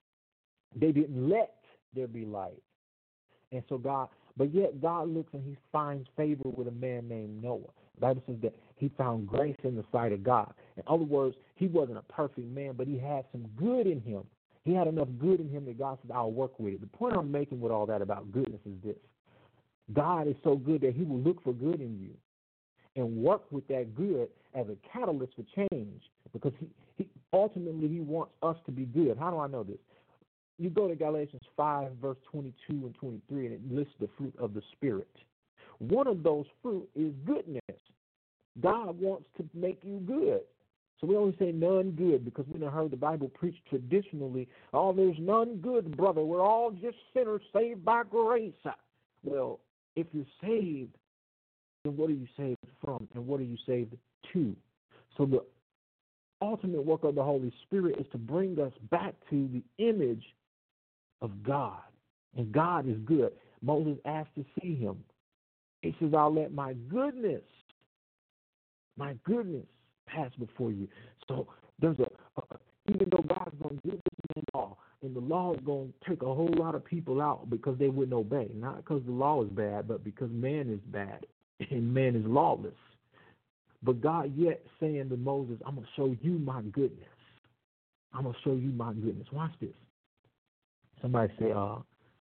They didn't let there be light. And so God, but yet God looks and he finds favor with a man named Noah. The Bible says that he found grace in the sight of God. In other words, he wasn't a perfect man, but he had some good in him. He had enough good in him that God said, I'll work with it. The point I'm making with all that about goodness is this. God is so good that he will look for good in you and work with that good as a catalyst for change, because he, he ultimately he wants us to be good. How do I know this? You go to Galatians five, verse twenty-two and twenty-three, and it lists the fruit of the Spirit. One of those fruit is goodness. God wants to make you good. So we only say none good because we done heard the Bible preached traditionally, oh, there's none good, brother. We're all just sinners saved by grace. Well, if you're saved, then what are you saved from and what are you saved to? So the ultimate work of the Holy Spirit is to bring us back to the image of God. And God is good. Moses asked to see him. He says, I'll let my goodness, my goodness pass before you. So there's a, a even though God's going to give this man law, and the law is going to take a whole lot of people out because they wouldn't obey. Not because the law is bad, but because man is bad and man is lawless. But God yet saying to Moses, I'm going to show you my goodness. I'm going to show you my goodness. Watch this. Somebody say, uh,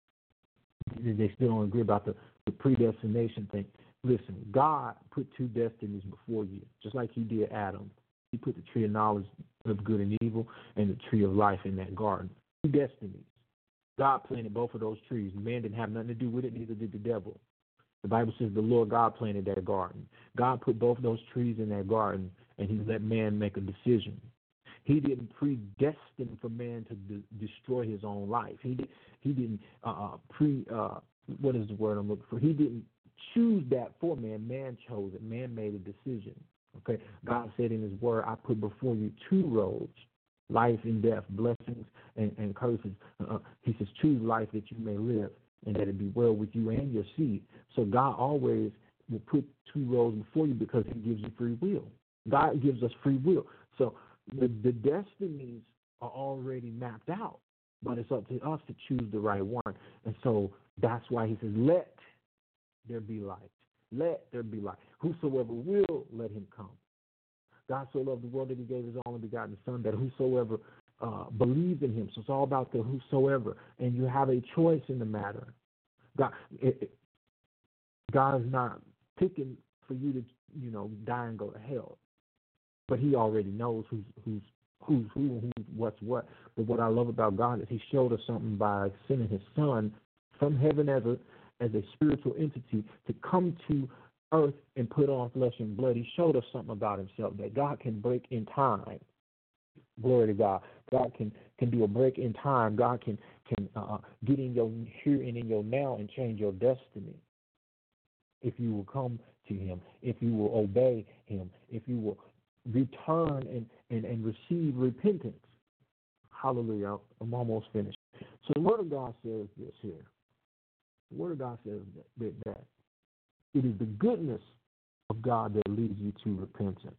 they still don't agree about the, the predestination thing. Listen, God put two destinies before you, just like he did Adam. He put the tree of knowledge of good and evil and the tree of life in that garden. Two destinies. God planted both of those trees. Man didn't have nothing to do with it, neither did the devil. The Bible says the Lord God planted that garden. God put both those trees in that garden, and he let man make a decision. He didn't predestine for man to de- destroy his own life. He did, he didn't uh, pre. Uh, what is the word I'm looking for? He didn't choose that for man. Man chose it. Man made a decision. Okay. God said in his word, I put before you two roads, life and death, blessings and, and curses. Uh, he says, choose life that you may live, and that it be well with you and your seed. So God always will put two roads before you because he gives you free will. God gives us free will. So the, the destinies are already mapped out, but it's up to us to choose the right one. And so that's why he says, let there be light. Let there be light. Whosoever will, let him come. God so loved the world that he gave his only begotten Son, that whosoever uh, believes in him. So it's all about the whosoever. And you have a choice in the matter. God, it, it, God is not picking for you to, you know, die and go to hell. But he already knows who's who's who's who, who's what's what. But what I love about God is he showed us something by sending his Son from heaven as a as a spiritual entity to come to earth and put on flesh and blood. He showed us something about himself, that God can break in time. Glory to God. God can, can do a break in time. God can can uh, get in your here and in your now and change your destiny. If you will come to him, if you will obey him, if you will return and, and, and receive repentance. Hallelujah. I'm almost finished. So the Word of God says this here. The Word of God says that, that, that it is the goodness of God that leads you to repentance.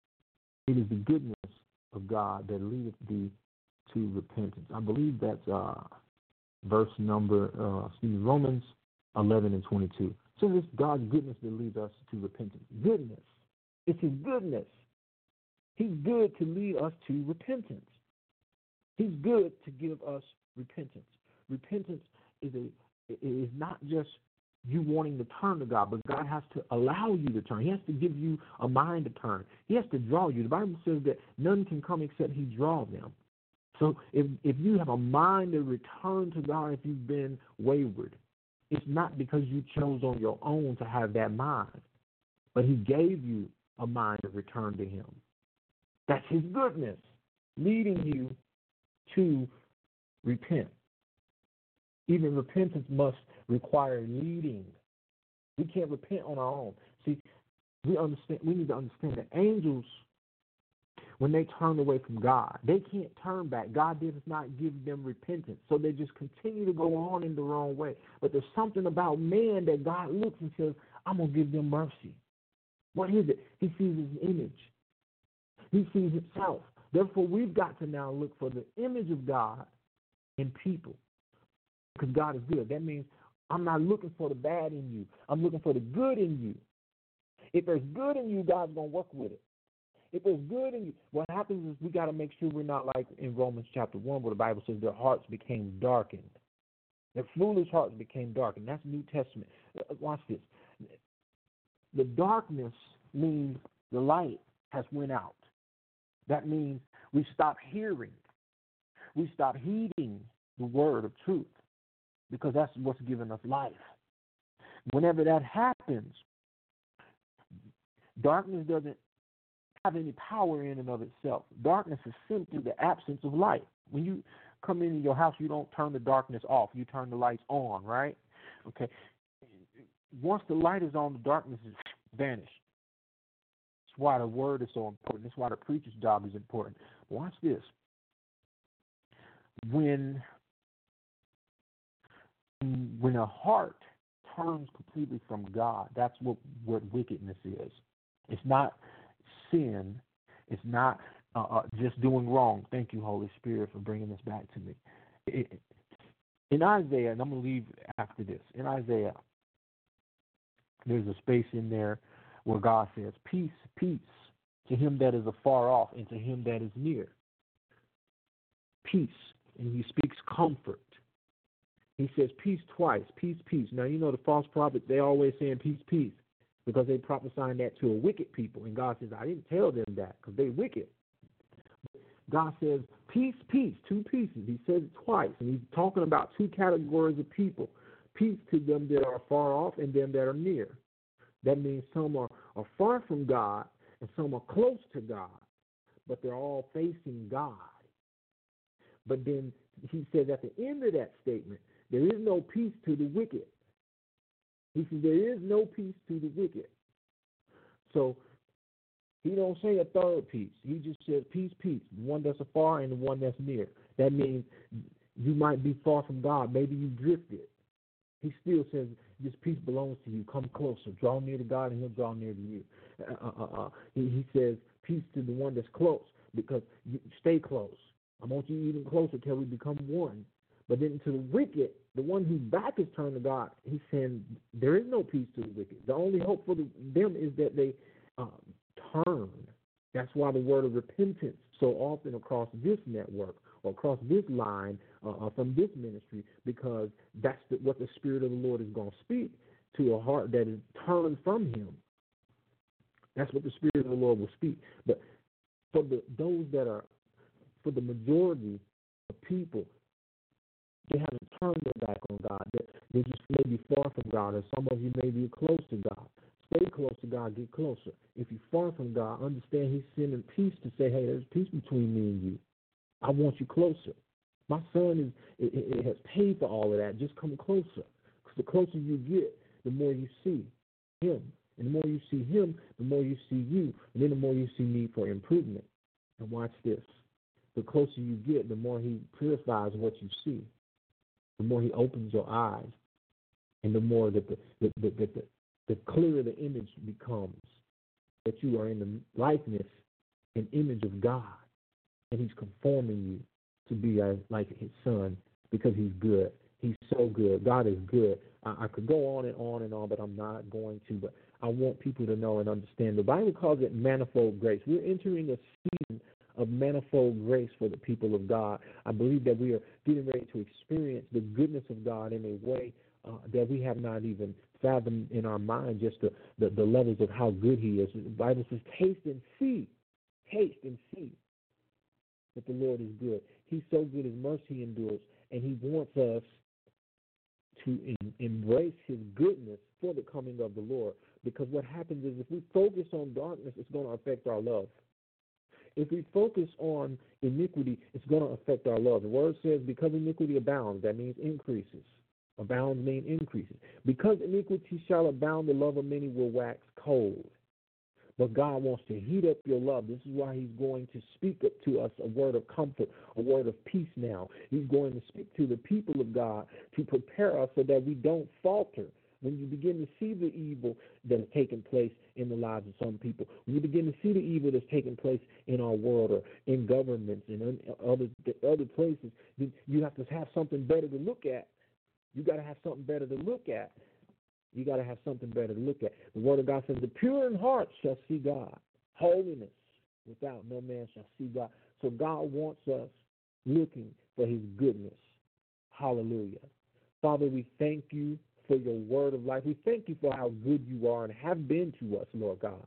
It is the goodness of God that leadeth thee to repentance. I believe that's uh, verse number, uh, excuse me, Romans eleven and twenty-two. So it's God's goodness that leads us to repentance. Goodness. It's his goodness. He's good to lead us to repentance. He's good to give us repentance. Repentance is a is not just you wanting to turn to God, but God has to allow you to turn. He has to give you a mind to turn. He has to draw you. The Bible says that none can come except he draw them. So if if you have a mind to return to God, if you've been wayward, it's not because you chose on your own to have that mind, but he gave you a mind to return to him. That's his goodness, leading you to repent. Even repentance must require leading. We can't repent on our own. See, we understand. We need to understand that angels, when they turn away from God, they can't turn back. God does not give them repentance, so they just continue to go on in the wrong way. But there's something about man that God looks and says, I'm going to give them mercy. What is it? He sees his image. He sees himself. Therefore, we've got to now look for the image of God in people. Because God is good. That means I'm not looking for the bad in you. I'm looking for the good in you. If there's good in you, God's going to work with it. If there's good in you, what happens is we got to make sure we're not like in Romans chapter one where the Bible says their hearts became darkened. Their foolish hearts became darkened. That's New Testament. Watch this. The darkness means the light has went out. That means we stop hearing. We stop heeding the word of truth, because that's what's given us life. Whenever that happens, darkness doesn't have any power in and of itself. Darkness is simply the absence of light. When you come into your house, you don't turn the darkness off. You turn the lights on, right? Okay. Once the light is on, the darkness is vanished. That's why the word is so important. That's why the preacher's job is important. Watch this. When When a heart turns completely from God, that's what, what wickedness is. It's not sin. It's not uh, uh, just doing wrong. Thank you, Holy Spirit, for bringing this back to me. It, in Isaiah, and I'm going to leave after this, in Isaiah, there's a space in there where God says, peace, peace, to him that is afar off and to him that is near. Peace, and he speaks comfort. He says peace twice, peace, peace. Now, you know the false prophets, they always saying peace, peace, because they prophesying that to a wicked people. And God says, I didn't tell them that because they wicked. God says peace, peace, two pieces. He says it twice, and he's talking about two categories of people. Peace to them that are far off and them that are near. That means some are, are far from God and some are close to God, but they're all facing God. But then he says at the end of that statement, there is no peace to the wicked. He says there is no peace to the wicked. So he don't say a third peace. He just says peace, peace, the one that's afar and the one that's near. That means you might be far from God. Maybe you drifted. He still says, this peace belongs to you. Come closer. Draw near to God, and he'll draw near to you. Uh, uh, uh, he, he says, peace to the one that's close, because you stay close. I want you even closer till we become one. But then to the wicked, the one whose back is turned to God, he's saying there is no peace to the wicked. The only hope for the, them is that they um, turn. That's why the word of repentance so often across this network or across this line uh, from this ministry, because that's the, what the Spirit of the Lord is going to speak to a heart that is turned from him. That's what the Spirit of the Lord will speak. But for the those that are, for the majority of people, they haven't turned their back on God. They, they just may be far from God, and some of you may be close to God. Stay close to God, get closer. If you're far from God, understand he's sending peace to say, hey, there's peace between me and you. I want you closer. My son is it, it has paid for all of that. Just come closer. Because the closer you get, the more you see him. And the more you see him, the more you see you. And then the more you see need for improvement. And watch this. The closer you get, the more he purifies what you see. The more he opens your eyes. And the more that the, the, the, the, the, the clearer the image becomes, that you are in the likeness and image of God. And he's conforming you to be as, like his son, because he's good. He's so good. God is good. I, I could go on and on and on, but I'm not going to. But I want people to know and understand. The Bible calls it manifold grace. We're entering a season of manifold grace for the people of God. I believe that we are getting ready to experience the goodness of God in a way uh, that we have not even fathomed in our mind, just the, the, the levels of how good he is. The Bible says, taste and see. Taste and see that the Lord is good. He's so good, his mercy endures, and he wants us to in, embrace his goodness for the coming of the Lord. Because what happens is if we focus on darkness, it's going to affect our love. If we focus on iniquity, it's going to affect our love. The word says, because iniquity abounds, that means increases. Abounds means increases. Because iniquity shall abound, the love of many will wax cold. But God wants to heat up your love. This is why he's going to speak up to us a word of comfort, a word of peace now. He's going to speak to the people of God to prepare us so that we don't falter. When you begin to see the evil that is taking place in the lives of some people, when you begin to see the evil that's taking place in our world or in governments and in other, other places, you have to have something better to look at. You got to have something better to look at. You got to have something better to look at. The Word of God says, the pure in heart shall see God. Holiness without no man shall see God. So God wants us looking for his goodness. Hallelujah. Father, we thank you for your word of life. We thank you for how good you are and have been to us, Lord God.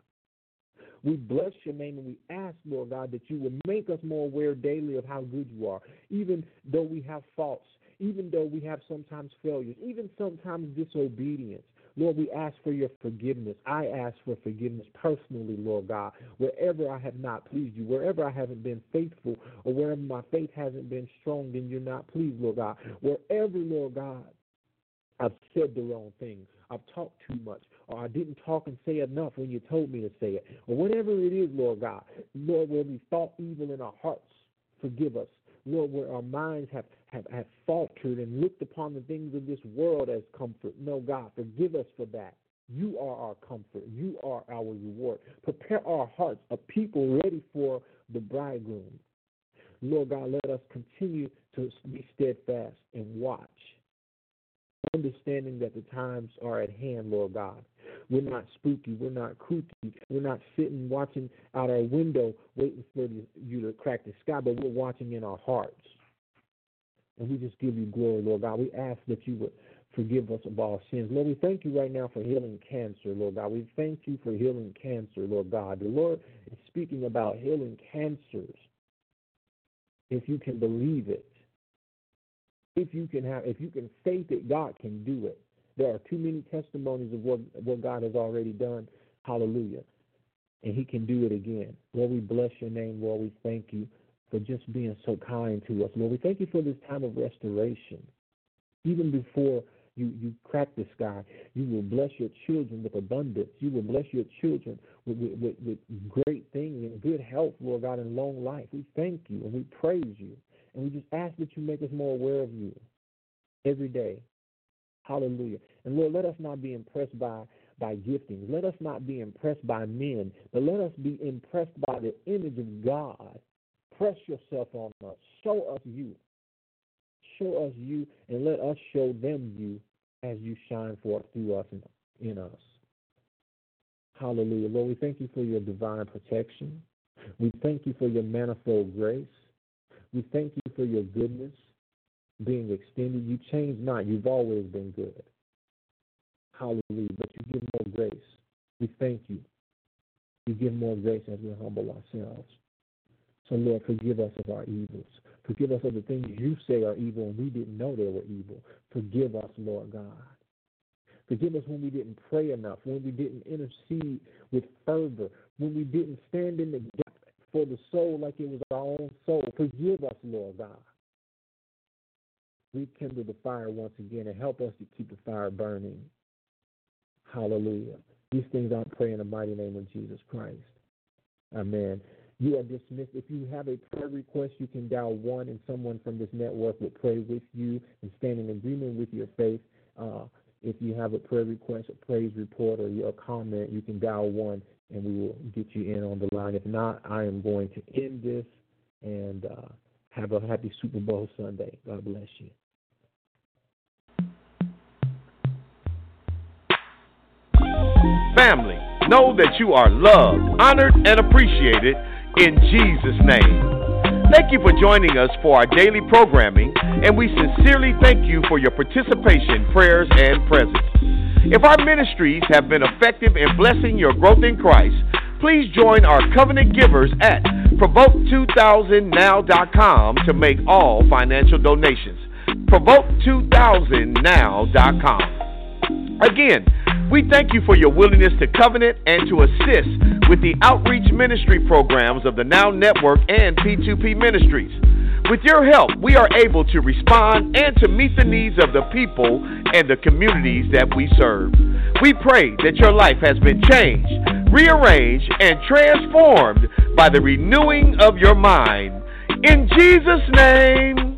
We bless your name and we ask, Lord God, that you will make us more aware daily of how good you are, even though we have faults, even though we have sometimes failures, even sometimes disobedience. Lord, we ask for your forgiveness. I ask for forgiveness personally, Lord God, wherever I have not pleased you, wherever I haven't been faithful, or wherever my faith hasn't been strong, then you're not pleased, Lord God. Wherever, Lord God, I've said the wrong thing, I've talked too much, or I didn't talk and say enough when you told me to say it, or whatever it is, Lord God. Lord, where we thought evil in our hearts, forgive us. Lord, where our minds have, have, have faltered and looked upon the things of this world as comfort. No, God, forgive us for that. You are our comfort. You are our reward. Prepare our hearts, a people ready for the bridegroom. Lord God, let us continue to be steadfast and watch, understanding that the times are at hand, Lord God. We're not spooky. We're not kooky. We're not sitting watching out our window waiting for you to crack the sky, but we're watching in our hearts. And we just give you glory, Lord God. We ask that you would forgive us of all sins. Lord, we thank you right now for healing cancer, Lord God. We thank you for healing cancer, Lord God. The Lord is speaking about healing cancers. If you can believe it, if you can have, if you can faith it, God can do it. There are too many testimonies of what, what God has already done. Hallelujah. And he can do it again. Lord, we bless your name. Lord, we thank you for just being so kind to us. Lord, we thank you for this time of restoration. Even before you, you crack the sky, you will bless your children with abundance. You will bless your children with, with, with, with great things and good health, Lord God, and long life. We thank you and we praise you. And we just ask that you make us more aware of you every day. Hallelujah. And Lord, let us not be impressed by, by giftings. Let us not be impressed by men, but let us be impressed by the image of God. Press yourself on us. Show us you. Show us you, and let us show them you as you shine forth through us and in us. Hallelujah. Lord, we thank you for your divine protection. We thank you for your manifold grace. We thank you for your goodness being extended. You change not. You've always been good. Hallelujah. But you give more grace. We thank you. You give more grace as we humble ourselves. So, Lord, forgive us of our evils. Forgive us of the things you say are evil and we didn't know they were evil. Forgive us, Lord God. Forgive us when we didn't pray enough, when we didn't intercede with fervor, when we didn't stand in the gap for the soul like it was our own soul. Forgive us, Lord God. Rekindle the fire once again and help us to keep the fire burning. Hallelujah. These things I pray in the mighty name of Jesus Christ. Amen. You are dismissed. If you have a prayer request, you can dial one, and someone from this network will pray with you and stand in agreement with your faith. Uh, if you have a prayer request, a praise report, or your comment, you can dial one, and we will get you in on the line. If not, I am going to end this, and uh, have a happy Super Bowl Sunday. God bless you. Family, know that you are loved, honored, and appreciated in Jesus' name. Thank you for joining us for our daily programming, and we sincerely thank you for your participation, prayers, and presence. If our ministries have been effective in blessing your growth in Christ, please join our covenant givers at provoke two thousand now dot com to make all financial donations. provoke two thousand now dot com. Again, we thank you for your willingness to covenant and to assist with the outreach ministry programs of the Now Network and P two P Ministries. With your help, we are able to respond and to meet the needs of the people and the communities that we serve. We pray that your life has been changed, rearranged, and transformed by the renewing of your mind. In Jesus' name.